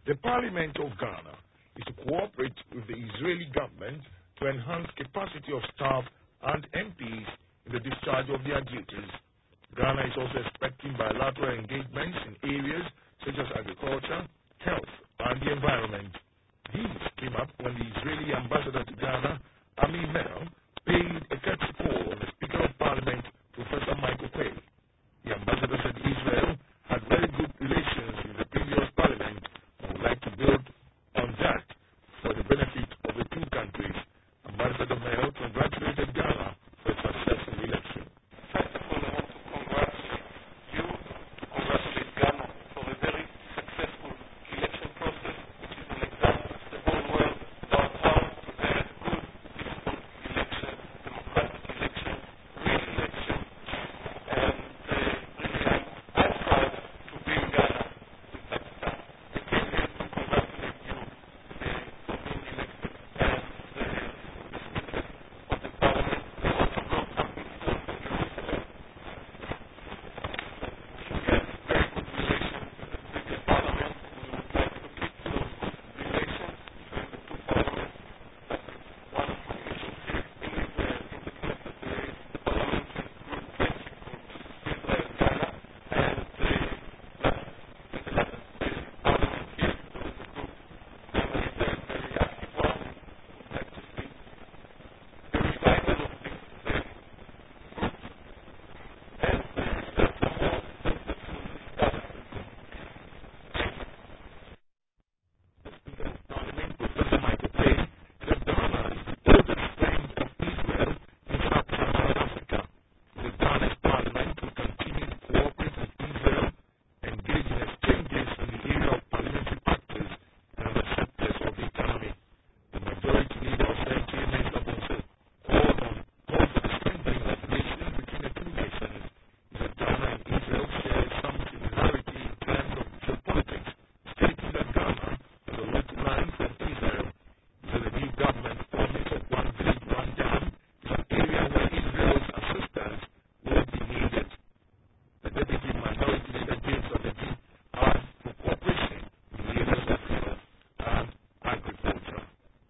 The Parliament of Ghana is to cooperate with the Israeli government to enhance capacity of staff and MPs in the discharge of their duties. Ghana is also expecting bilateral engagements in areas such as agriculture, health, and the environment.